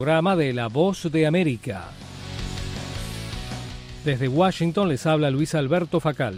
Programa de La Voz de América. Desde Washington les habla Luis Alberto Facal.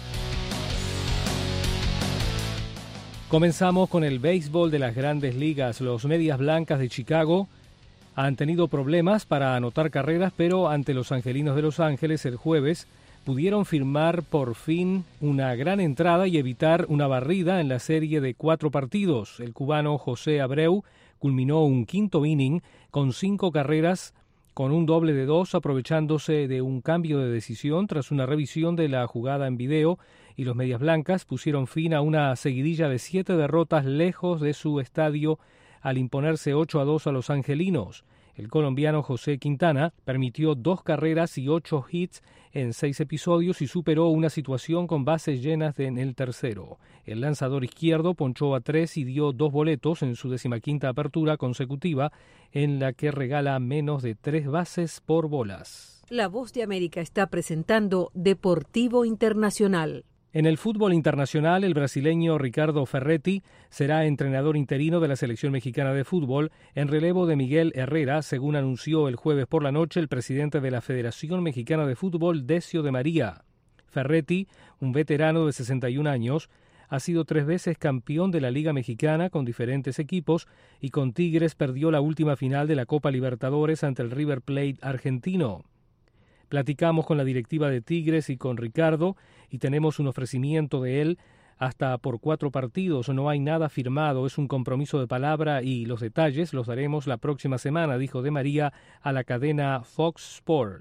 Comenzamos con el béisbol de las Grandes Ligas. Los Medias Blancas de Chicago han tenido problemas para anotar carreras, pero ante los Angelinos de Los Ángeles el jueves pudieron firmar por fin una gran entrada y evitar una barrida en la serie de 4 partidos. El cubano José Abreu culminó un quinto inning con 5 carreras con un doble de 2, aprovechándose de un cambio de decisión tras una revisión de la jugada en video, y los Medias Blancas pusieron fin a una seguidilla de 7 derrotas lejos de su estadio al imponerse 8-2 a los angelinos. El colombiano José Quintana permitió 2 carreras y 8 hits en 6 episodios y superó una situación con bases llenas en el tercero. El lanzador izquierdo ponchó a 3 y dio 2 boletos en su 15ª apertura consecutiva, en la que regala menos de 3 bases por bolas. La Voz de América está presentando Deportivo Internacional. En el fútbol internacional, el brasileño Ricardo Ferretti será entrenador interino de la selección mexicana de fútbol en relevo de Miguel Herrera, según anunció el jueves por la noche el presidente de la Federación Mexicana de Fútbol, Decio de María. Ferretti, un veterano de 61 años, ha sido 3 veces campeón de la Liga Mexicana con diferentes equipos y con Tigres perdió la última final de la Copa Libertadores ante el River Plate argentino. Platicamos con la directiva de Tigres y con Ricardo y tenemos un ofrecimiento de él hasta por 4 partidos. No hay nada firmado, es un compromiso de palabra y los detalles los daremos la próxima semana, dijo De María a la cadena Fox Sport.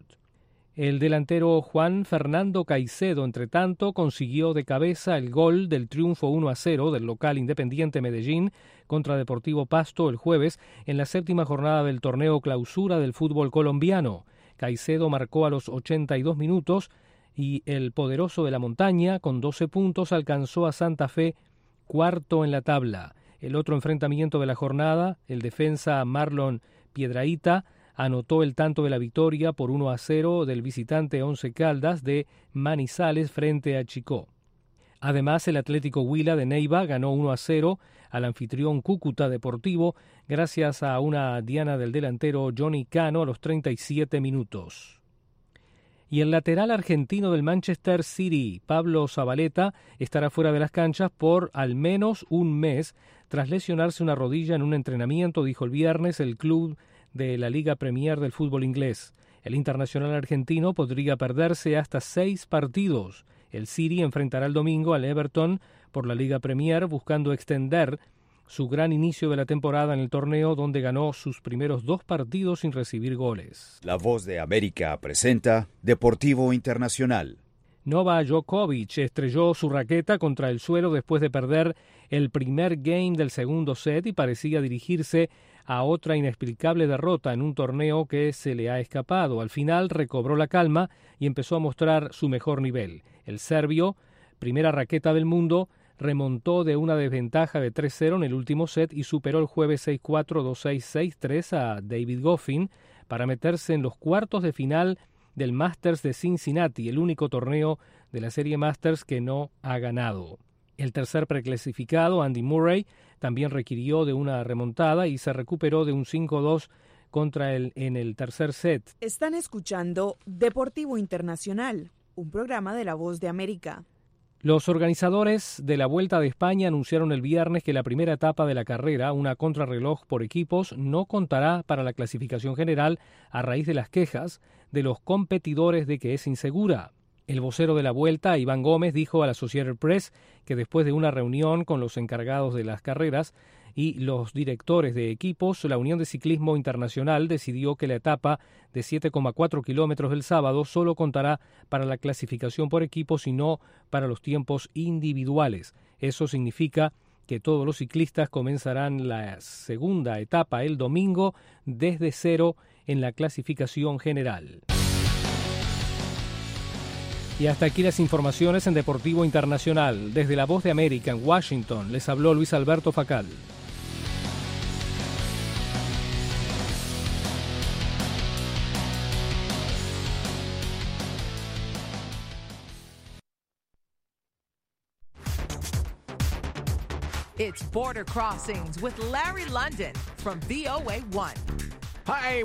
El delantero Juan Fernando Caicedo, entre tanto, consiguió de cabeza el gol del triunfo 1-0 del local Independiente Medellín contra Deportivo Pasto el jueves en la 7ª jornada del torneo Clausura del fútbol colombiano. Caicedo marcó a los 82 minutos y el poderoso de la montaña, con 12 puntos, alcanzó a Santa Fe cuarto en la tabla. El otro enfrentamiento de la jornada, el defensa Marlon Piedrahita, anotó el tanto de la victoria por 1-0 del visitante Once Caldas de Manizales frente a Chicó. Además, el Atlético Huila de Neiva ganó 1-0 al anfitrión Cúcuta Deportivo gracias a una diana del delantero Johnny Cano a los 37 minutos. Y el lateral argentino del Manchester City, Pablo Zabaleta, estará fuera de las canchas por al menos un mes tras lesionarse una rodilla en un entrenamiento, dijo el viernes el club de la Liga Premier del fútbol inglés. El internacional argentino podría perderse hasta 6 partidos. El City enfrentará el domingo al Everton por la Liga Premier, buscando extender su gran inicio de la temporada en el torneo, donde ganó sus primeros 2 partidos sin recibir goles. La Voz de América presenta Deportivo Internacional. Novak Djokovic estrelló su raqueta contra el suelo después de perder el primer game del segundo set y parecía dirigirse a otra inexplicable derrota en un torneo que se le ha escapado. Al final recobró la calma y empezó a mostrar su mejor nivel. El serbio, primera raqueta del mundo, remontó de una desventaja de 3-0 en el último set y superó el jueves 6-4, 2-6, 6-3 a David Goffin para meterse en los cuartos de final del Masters de Cincinnati, el único torneo de la serie Masters que no ha ganado. El tercer preclasificado, Andy Murray, también requirió de una remontada y se recuperó de un 5-2 contra él en el tercer set. Están escuchando Deportivo Internacional, un programa de La Voz de América. Los organizadores de la Vuelta de España anunciaron el viernes que la primera etapa de la carrera, una contrarreloj por equipos, no contará para la clasificación general a raíz de las quejas de los competidores de que es insegura. El vocero de la Vuelta, Iván Gómez, dijo a la Associated Press que después de una reunión con los encargados de las carreras y los directores de equipos, la Unión de Ciclismo Internacional decidió que la etapa de 7,4 kilómetros del sábado solo contará para la clasificación por equipos y no para los tiempos individuales. Eso significa que todos los ciclistas comenzarán la segunda etapa el domingo desde cero en la clasificación general. Y hasta aquí las informaciones en Deportivo Internacional. Desde La Voz de América en Washington, les habló Luis Alberto Facal. It's Border Crossings with Larry London from VOA1. Hi.